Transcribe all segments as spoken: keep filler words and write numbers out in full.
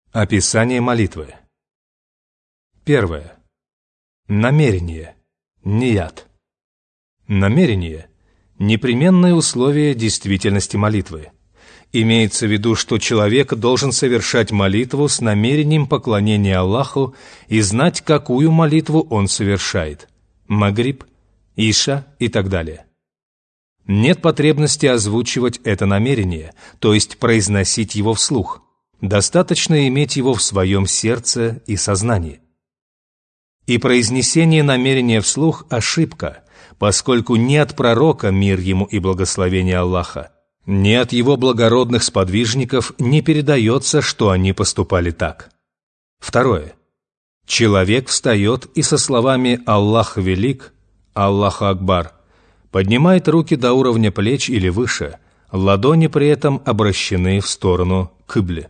Описание молитвы. Первое. Намерение. Ният. Намерение – непременное условие действительности молитвы. Имеется в виду, что человек должен совершать молитву с намерением поклонения Аллаху и знать, какую молитву он совершает – Магриб, Иша и так далее. Нет потребности озвучивать это намерение, то есть произносить его вслух. Достаточно иметь его в своем сердце и сознании. И произнесение намерения вслух – ошибка, поскольку ни от пророка, мир ему и благословение Аллаха, ни от его благородных сподвижников не передается, что они поступали так. Второе. Человек встает и со словами «Аллах велик», «Аллаху Акбар» поднимает руки до уровня плеч или выше, ладони при этом обращены в сторону кыбли.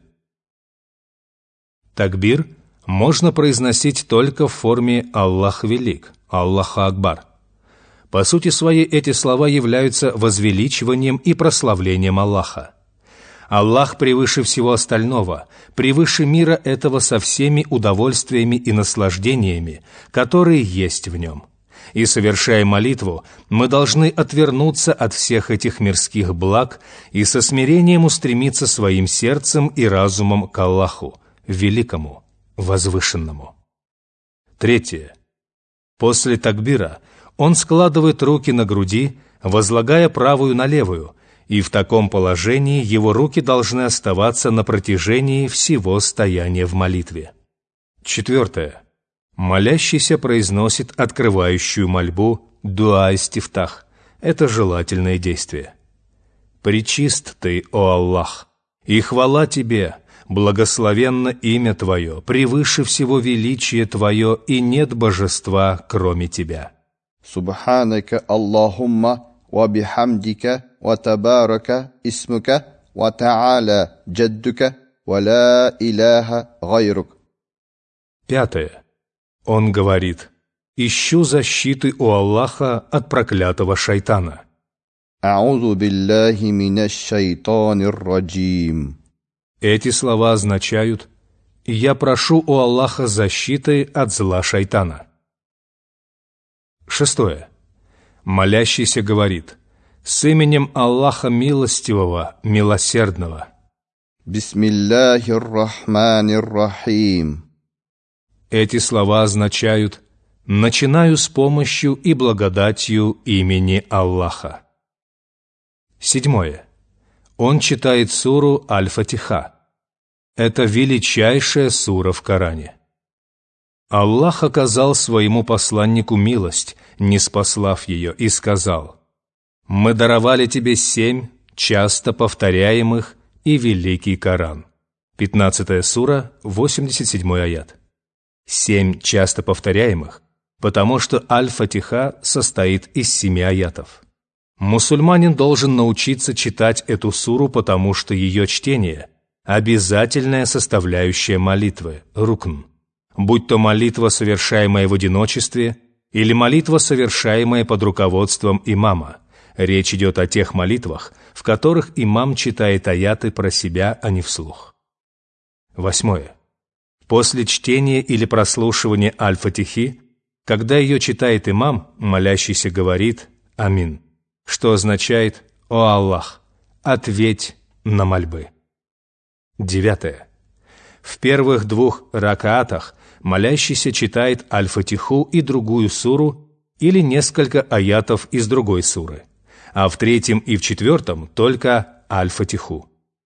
Такбир можно произносить только в форме «Аллах велик», «Аллаху Акбар». По сути своей эти слова являются возвеличиванием и прославлением Аллаха. Аллах превыше всего остального, превыше мира этого со всеми удовольствиями и наслаждениями, которые есть в нем. И, совершая молитву, мы должны отвернуться от всех этих мирских благ и со смирением устремиться своим сердцем и разумом к Аллаху, великому, возвышенному. Третье. После такбира он складывает руки на груди, возлагая правую на левую, и в таком положении его руки должны оставаться на протяжении всего стояния в молитве. Четвертое. Молящийся произносит открывающую мольбу дуа-истифтах. Это желательное действие. «Пречист Ты, о Аллах, и хвала Тебе, благословенно имя Твое, превыше всего величие Твое, и нет божества, кроме Тебя». Субханака Аллахумма ва бихамдика ва табарака исмука ва та'аля джаддука ва ла иляха гайрук. Пятое. Он говорит: «Ищу защиты у Аллаха от проклятого шайтана». А'узу биллахи минаш шайтанир раджим. Эти слова означают: «Я прошу у Аллаха защиты от зла шайтана». Шестое. Молящийся говорит: «С именем Аллаха Милостивого, Милосердного». Бисмиллахир рахманир рахим. Эти слова означают: «Начинаю с помощью и благодатью имени Аллаха». Седьмое. Он читает суру Аль-Фатиха. Это величайшая сура в Коране. Аллах оказал своему посланнику милость, ниспослав ее, и сказал: «Мы даровали тебе семь часто повторяемых и великий Коран». пятнадцатая сура, восемьдесят седьмой аят. Семь часто повторяемых, потому что Аль-Фатиха состоит из семи аятов. Мусульманин должен научиться читать эту суру, потому что ее чтение – обязательная составляющая молитвы, рукн, будь то молитва, совершаемая в одиночестве, или молитва, совершаемая под руководством имама. Речь идет о тех молитвах, в которых имам читает аяты про себя, а не вслух. Восьмое. После чтения или прослушивания Аль-Фатихи, когда ее читает имам, молящийся говорит «Амин», что означает «О Аллах, ответь на мольбы». Девятое. В первых двух ракаатах молящийся читает Аль-Фатиху и другую суру или несколько аятов из другой суры, а в третьем и в четвертом только Аль-Фатиху.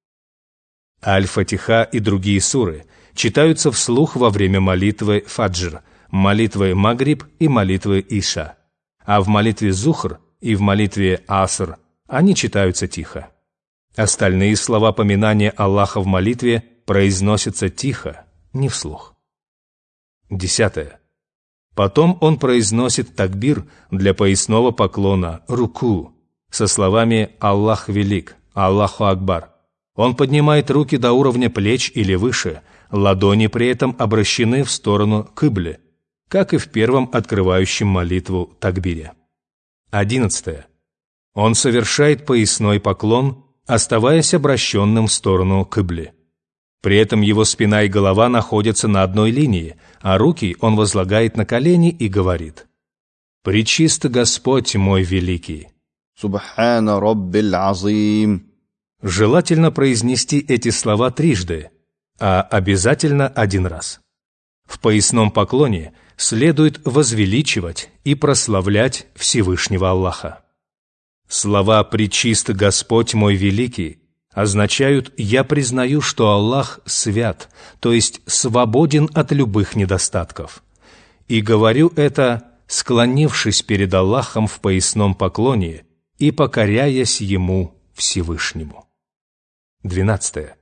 Аль-Фатиха и другие суры читаются вслух во время молитвы Фаджр, молитвы Магриб и молитвы Иша, а в молитве Зухр и в молитве Аср они читаются тихо. Остальные слова поминания Аллаха в молитве произносятся тихо, не вслух. Десятое. Потом он произносит такбир для поясного поклона руку со словами «Аллах велик», «Аллаху Акбар». Он поднимает руки до уровня плеч или выше, ладони при этом обращены в сторону кыбли, как и в первом открывающем молитву такбире. Одиннадцатое. Он совершает поясной поклон, оставаясь обращенным в сторону кыбли. При этом его спина и голова находятся на одной линии, а руки он возлагает на колени и говорит: «Пречист Господь мой великий». Субхана Раббил Азим. Желательно произнести эти слова трижды, а обязательно один раз. В поясном поклоне следует возвеличивать и прославлять Всевышнего Аллаха. Слова «Пречист Господь мой великий» означают «я признаю, что Аллах свят», то есть свободен от любых недостатков. И говорю это, склонившись перед Аллахом в поясном поклоне и покоряясь Ему Всевышнему. Двенадцатое.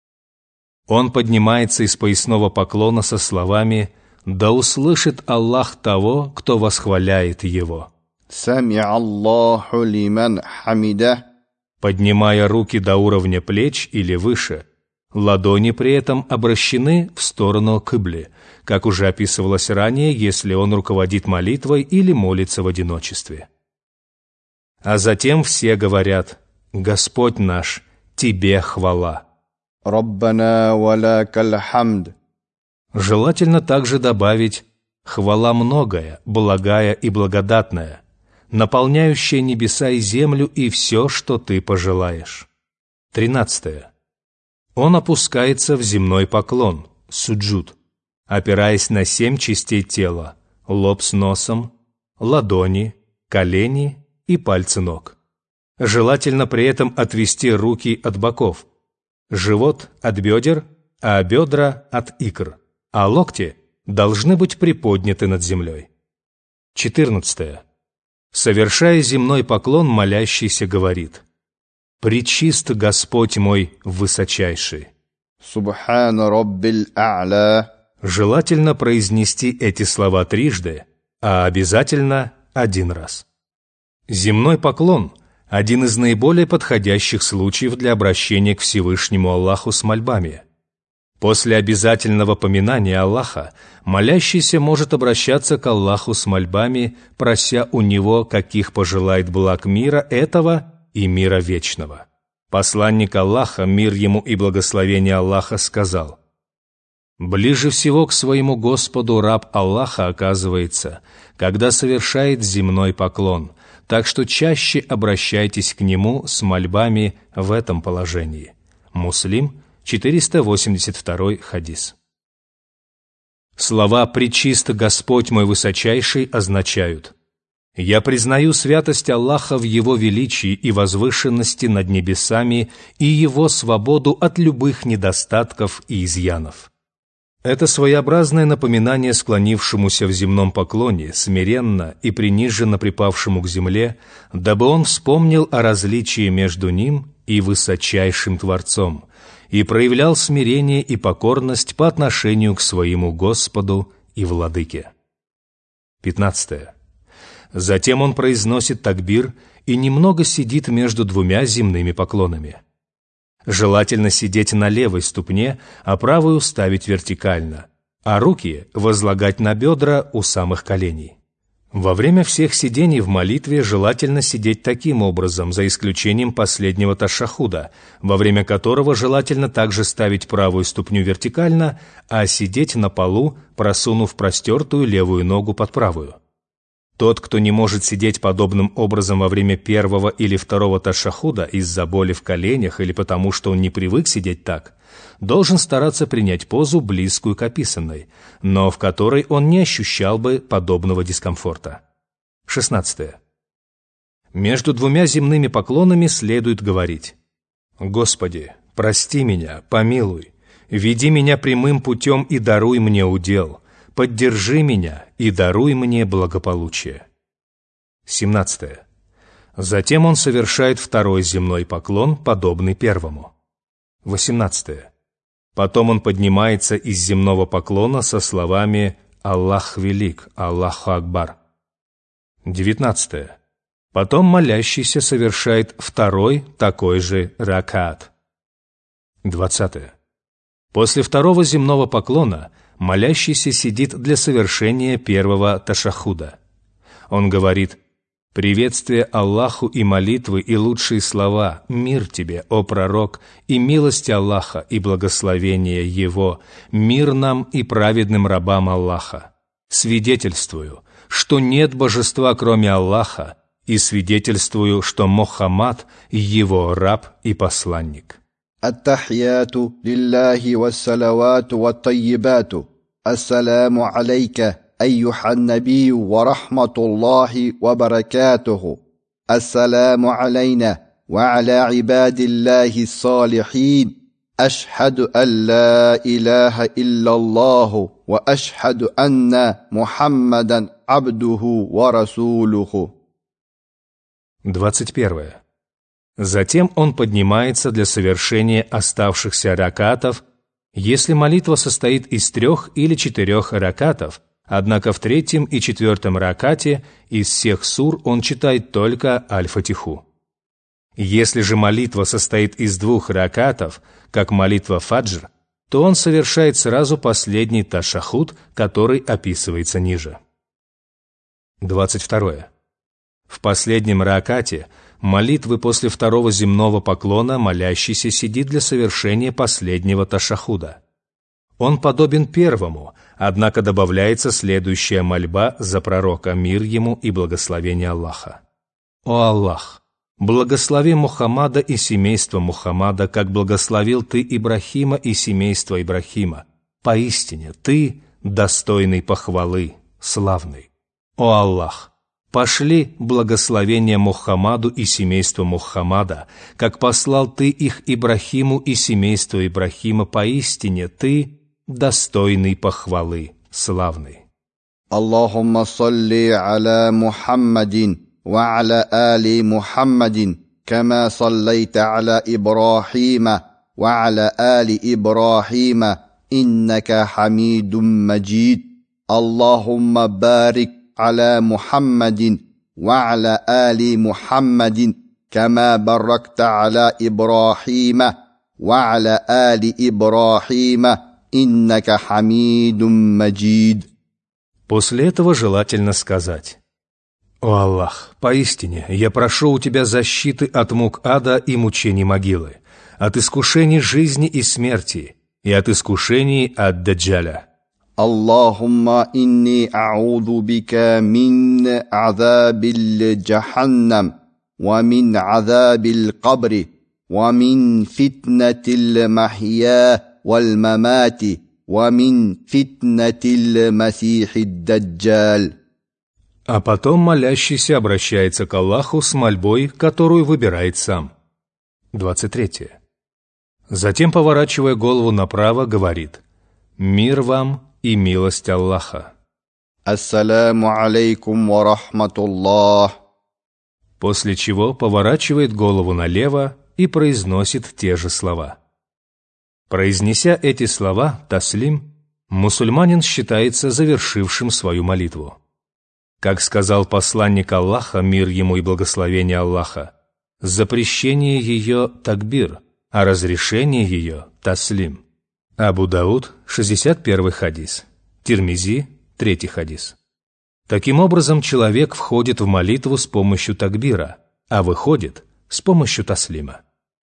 Он поднимается из поясного поклона со словами «Да услышит Аллах того, кто восхваляет Его». Сами Аллаху лиман хамида. Поднимая руки до уровня плеч или выше, ладони при этом обращены в сторону кыбли, как уже описывалось ранее, если он руководит молитвой или молится в одиночестве. А затем все говорят: «Господь наш, Тебе хвала». Раббана ва лакал хамд. Желательно также добавить «хвала многая, благая и благодатная, наполняющая небеса и землю и все, что ты пожелаешь». Тринадцатое. Он опускается в земной поклон, суджуд, опираясь на семь частей тела: лоб с носом, ладони, колени и пальцы ног. Желательно при этом отвести руки от боков, живот от бедер, а бедра от икр, а локти должны быть приподняты над землей. Четырнадцатое. Совершая земной поклон, молящийся говорит: «Пречист Господь мой высочайший». Субхана Раббил А'ля. Желательно произнести эти слова трижды, а обязательно один раз. Земной поклон – один из наиболее подходящих случаев для обращения к Всевышнему Аллаху с мольбами. После обязательного поминания Аллаха молящийся может обращаться к Аллаху с мольбами, прося у Него, каких пожелает благ мира этого и мира вечного. Посланник Аллаха, мир ему и благословение Аллаха, сказал: «Ближе всего к своему Господу раб Аллаха оказывается, когда совершает земной поклон, так что чаще обращайтесь к Нему с мольбами в этом положении». Муслим, четыреста восемьдесят второй хадис. Слова «Пречист Господь мой высочайший» означают: «Я признаю святость Аллаха в Его величии и возвышенности над небесами и Его свободу от любых недостатков и изъянов». Это своеобразное напоминание склонившемуся в земном поклоне, смиренно и приниженно припавшему к земле, дабы он вспомнил о различии между ним и высочайшим Творцом и проявлял смирение и покорность по отношению к своему Господу и Владыке. Пятнадцатое. Затем он произносит такбир и немного сидит между двумя земными поклонами. Желательно сидеть на левой ступне, а правую ставить вертикально, а руки возлагать на бедра у самых коленей. Во время всех сидений в молитве желательно сидеть таким образом, за исключением последнего ташахуда, во время которого желательно также ставить правую ступню вертикально, а сидеть на полу, просунув простертую левую ногу под правую. Тот, кто не может сидеть подобным образом во время первого или второго ташахуда из-за боли в коленях или потому, что он не привык сидеть так, должен стараться принять позу, близкую к описанной, но в которой он не ощущал бы подобного дискомфорта. Шестнадцатое. Между двумя земными поклонами следует говорить: «Господи, прости меня, помилуй, веди меня прямым путем и даруй мне удел. Поддержи меня и даруй мне благополучие». Семнадцатое. Затем он совершает второй земной поклон, подобный первому. Восемнадцатое. Потом он поднимается из земного поклона со словами «Аллах велик, Аллаху Акбар». Девятнадцатое. Потом молящийся совершает второй такой же ракат. Двадцатое. После второго земного поклона молящийся сидит для совершения первого ташахуда. Он говорит: Приветствие Аллаху и молитвы и лучшие слова «Мир тебе, о пророк, и милость Аллаха и благословение Его, мир нам и праведным рабам Аллаха. Свидетельствую, что нет божества, кроме Аллаха, и свидетельствую, что Мухаммад – Его раб и посланник». التحيات لله والصلوات والطيبات السلام عليك أيها النبي ورحمة الله وبركاته السلام علينا وعلى عباد الله الصالحين أشهد أن لا إله إلا الله وأشهد أن محمدا عبده ورسوله. двадцать первое. Затем он поднимается для совершения оставшихся ракатов, если молитва состоит из трех или четырех ракатов, однако в третьем и четвертом ракате из всех сур он читает только Аль-Фатиху. Если же молитва состоит из двух ракатов, как молитва фаджр, то он совершает сразу последний ташаххуд, который описывается ниже. двадцать второе. В последнем ракате молитвы после второго земного поклона молящийся сидит для совершения последнего ташаххуда. Он подобен первому, однако добавляется следующая мольба за пророка, мир ему и благословение Аллаха. «О Аллах, благослови Мухаммада и семейство Мухаммада, как благословил Ты Ибрахима и семейство Ибрахима. Поистине Ты достойный похвалы, славный. О Аллах, пошли благословение Мухаммаду и семейству Мухаммада, как послал Ты их Ибрахиму и семейству Ибрахима, поистине Ты достойный похвалы, славный». Аллахумма салли аля Мухаммадин ва аля али Мухаммадин, кама саллайта аля Ибрахима ва аля али Ибрахима, иннака хамидум маджид. Аллахумма барик على محمد وعلى آل محمد كما باركت على إبراهيم وعلى آل إبراهيم إنك حميد مجيد. После этого желательно сказать: «О Аллах, поистине я прошу у Тебя защиты от мук ада и мучений могилы, от искушений жизни и смерти и от искушений от Даджаля. اللهم إني أعوذ بك من عذاب جهنم ومن عذاب القبر ومن فتنة المحيا والممات ومن فتنة المسيح الدجال». А потом молящийся обращается к Аллаху с мольбой, которую выбирает сам. двадцать третье. Затем, поворачивая голову направо, говорит: «Мир вам и милость Аллаха». Ассаляму алейкум ва рахматуллах. После чего поворачивает голову налево и произносит те же слова. Произнеся эти слова, таслим, мусульманин считается завершившим свою молитву. Как сказал посланник Аллаха, мир ему и благословение Аллаха, запрещение ее – такбир, а разрешение ее – таслим. Абу Дауд, шестьдесят первый хадис. Тирмизи, третий хадис. Таким образом, человек входит в молитву с помощью такбира, а выходит с помощью таслима.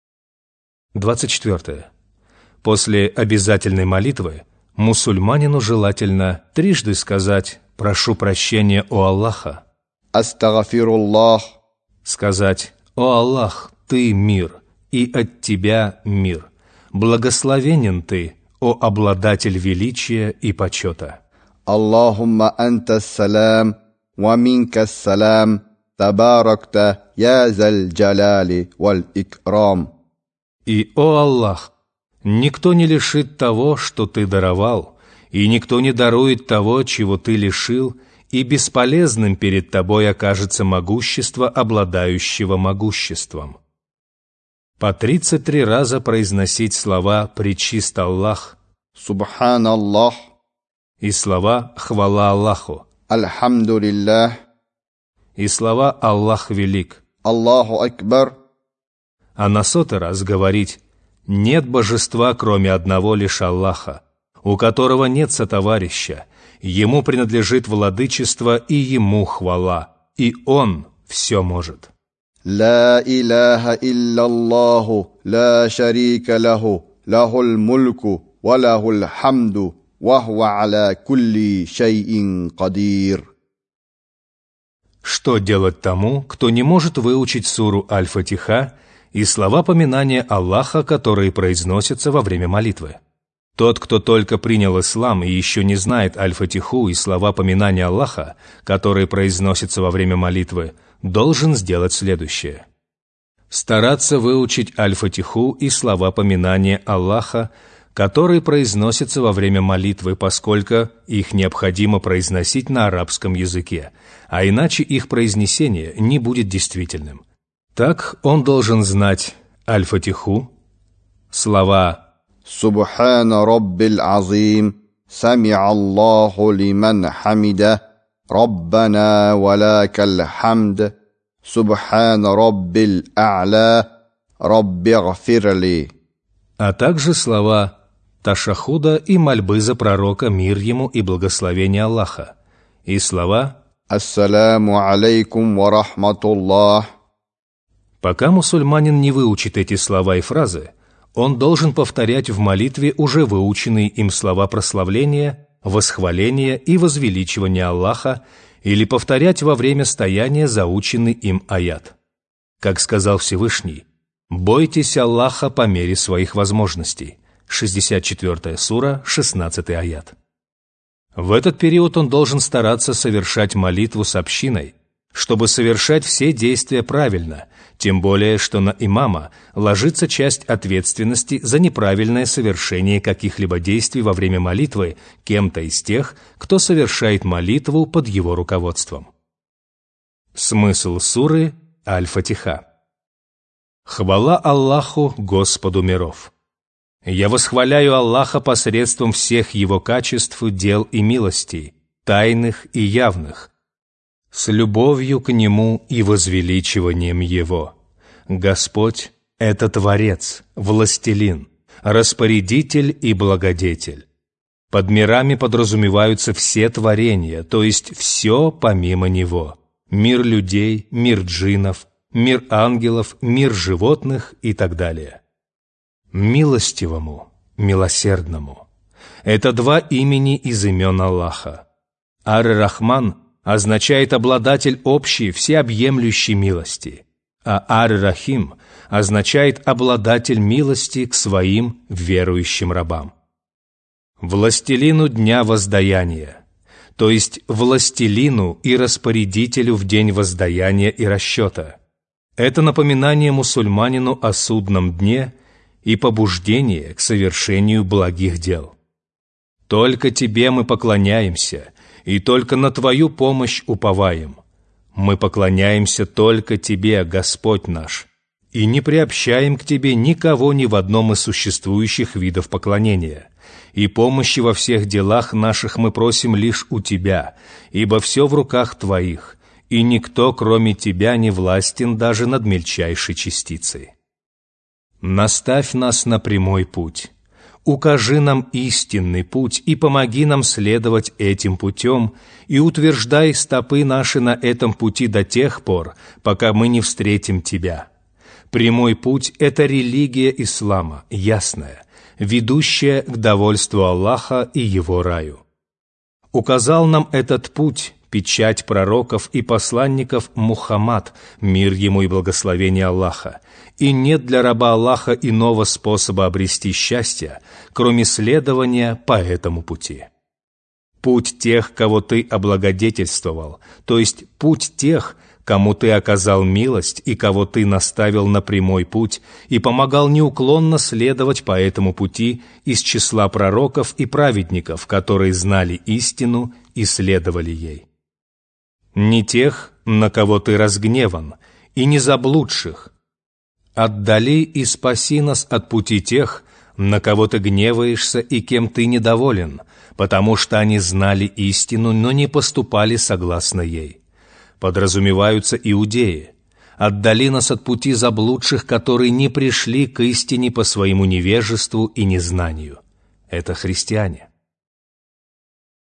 двадцать четвертое. После обязательной молитвы мусульманину желательно трижды сказать «Прошу прощения у Аллаха», Астагфируллах, сказать «О Аллах, Ты мир, и от Тебя мир, благословенен Ты, о обладатель величия и почета». Аллахумма анта салам, ва минка салам, табаракта я зал джаляли валь икрам. И, о Аллах, никто не лишит того, что Ты даровал, и никто не дарует того, чего Ты лишил, и бесполезным перед Тобой окажется могущество обладающего могуществом. По тридцать три раза произносить слова «Пречист Аллах», Субханаллах, и слова «Хвала Аллаху», Альхамдулиллах, и слова «Аллах велик», Аллаху Акбар, а на сотый раз говорить «Нет божества, кроме одного лишь Аллаха, у которого нет сотоварища, Ему принадлежит владычество и Ему хвала, и Он все может. لا إله إلا الله لا شريك له له الملك وله الحمد وهو على كل شيء قدير. Что делать тому, кто не может выучить суру Аль-Фатиха и слова поминания Аллаха, которые произносятся во время молитвы? Тот, кто только принял ислам и еще не знает Аль-Фатиху и слова поминания Аллаха, которые произносятся во время молитвы, должен сделать следующее. Стараться выучить Аль-Фатиху и слова поминания Аллаха, которые произносятся во время молитвы, поскольку их необходимо произносить на арабском языке, а иначе их произнесение не будет действительным. Так он должен знать Аль-Фатиху, слова سبحان رب العظيم سمع الله لمن حمده ربنا ولك الحمد سبحان رب الأعلى رب اغفر لي, а также слова ташахуда и мольбы за пророка, мир ему и благословение Аллаха, и слова السلام عليكم ورحمة الله. Пока мусульманин не выучит эти слова и фразы, он должен повторять в молитве уже выученные им слова прославления, восхваления и возвеличивания Аллаха или повторять во время стояния заученный им аят. Как сказал Всевышний, «Бойтесь Аллаха по мере своих возможностей» шестьдесят четвёртая сура, шестнадцатый аят. В этот период он должен стараться совершать молитву с общиной, чтобы совершать все действия правильно, тем более, что на имама ложится часть ответственности за неправильное совершение каких-либо действий во время молитвы кем-то из тех, кто совершает молитву под его руководством. Смысл суры Аль-Фатиха. Хвала Аллаху, Господу миров! Я восхваляю Аллаха посредством всех Его качеств, дел и милостей, тайных и явных, с любовью к Нему и возвеличиванием Его. Господь – это Творец, Властелин, Распорядитель и Благодетель. Под мирами подразумеваются все творения, то есть все помимо Него. Мир людей, мир джиннов, мир ангелов, мир животных и так далее. Милостивому, милосердному – это два имени из имен Аллаха. Ар-Рахман означает обладатель общей, всеобъемлющей милости, а Ар-Рахим означает обладатель милости к своим верующим рабам. Властелину дня воздаяния, то есть властелину и распорядителю в день воздаяния и расчета. Это напоминание мусульманину о судном дне и побуждение к совершению благих дел. Только Тебе мы поклоняемся, и только на Твою помощь уповаем. Мы поклоняемся только Тебе, Господь наш, и не приобщаем к Тебе никого ни в одном из существующих видов поклонения. И помощи во всех делах наших мы просим лишь у Тебя, ибо все в руках Твоих, и никто, кроме Тебя, не властен даже над мельчайшей частицей. Наставь нас на прямой путь. Укажи нам истинный путь и помоги нам следовать этим путем, и утверждай стопы наши на этом пути до тех пор, пока мы не встретим Тебя. Прямой путь – это религия ислама, ясная, ведущая к довольству Аллаха и Его раю. Указал нам этот путь печать пророков и посланников Мухаммад, мир ему и благословение Аллаха, и нет для раба Аллаха иного способа обрести счастье, кроме следования по этому пути. Путь тех, кого Ты облагодетельствовал, то есть путь тех, кому Ты оказал милость и кого Ты наставил на прямой путь и помогал неуклонно следовать по этому пути из числа пророков и праведников, которые знали истину и следовали ей. Не тех, на кого Ты разгневан, и не заблудших. Отдали и спаси нас от пути тех, на кого Ты гневаешься и кем Ты недоволен, потому что они знали истину, но не поступали согласно ей. Подразумеваются иудеи. Отдали нас от пути заблудших, которые не пришли к истине по своему невежеству и незнанию. Это христиане.